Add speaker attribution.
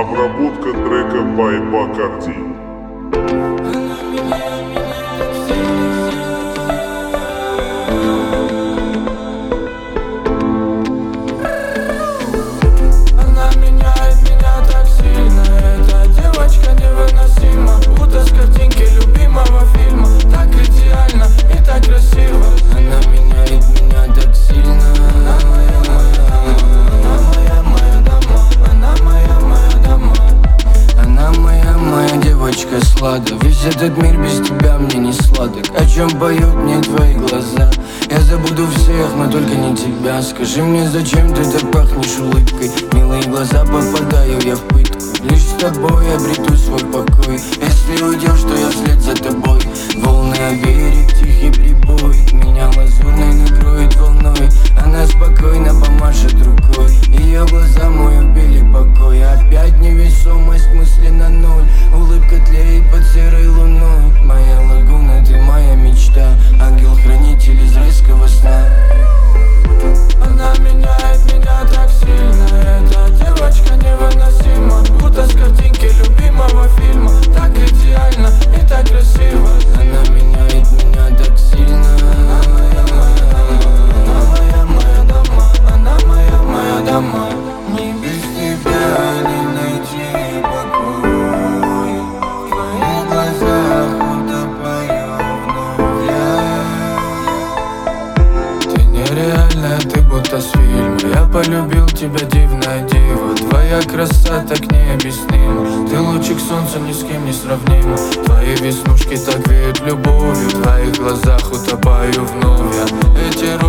Speaker 1: Обработка трека by Bacardi.
Speaker 2: Она меняет меня так сильно. Эта девочка невыносима, будто с картинки любимого фильма. Так идеально и так красиво. Она меняет меня так сильно. Она моя дама. Она моя дама. Она моя девочка слада. Весь этот мир без тебя мне не сладок. О чем поют мне твои глаза? Я забуду всех, но только не тебя. Скажи мне, зачем ты так пахнешь улыбкой? Милые глаза, попадаю я в пытку. Лишь с тобой обрету свой покой. Если уйдешь, то я вслед за тобой. Волны о берег, тихий прибой. Меня лазурной накроет волной. Она спокойно помашет рукой. Ее глаза мой убили покой. Опять невесомость, мысли на ноль. Улыбка тлеет под серой луной. Моя лагуна, ты моя мечта. Ангел-хранитель из райского сна. Она меняет меня так сильно. Эта девочка невыносима, будто с картинки любимого фильма. Так идеально и так красиво. Она меняет меня так сильно. Она моя дама. Она моя дама. Не без тебя не найти покой. В твоих глазах утопаю вновь я. Ты нереальная, ты будто с фильма. Я полюбил тебя, дивная дива. Твоя краса так необъяснима. Ты лучик солнца, ни с кем не сравнима. Твои веснушки так веют любовью. В твоих глазах утопаю вновь я. Эти